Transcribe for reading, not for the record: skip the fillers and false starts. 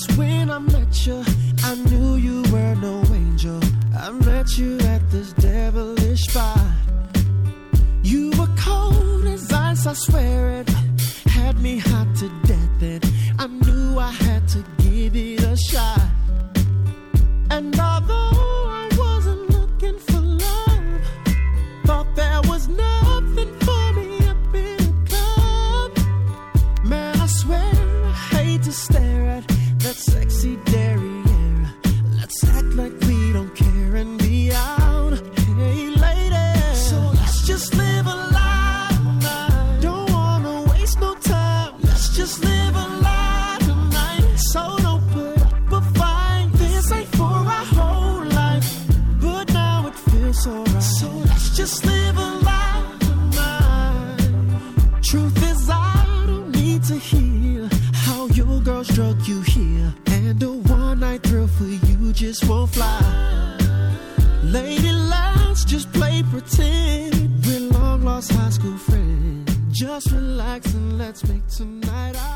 'Cause when I met you, I knew you were no angel. I met you at this devilish spot. You were cold as ice, I swear it. Had me hot to death and I knew I had to give it a shot. And although I wasn't looking for love, thought there was nothing for me up in the club. Man, I swear I hate to stare at that sexy derriere. Let's act like we don't care and be out. Hey lady, so let's just live a life tonight. Don't wanna waste no time. Let's just live a life tonight. So don't put up a fight. This ain't for our whole life, but now it feels so right. So let's just live a life tonight. Truth is I don't need to hear how your girls drug you here, and a one-night thrill for you just won't fly. Lady, let's just play pretend we're long-lost high school friends. Just relax and let's make tonight our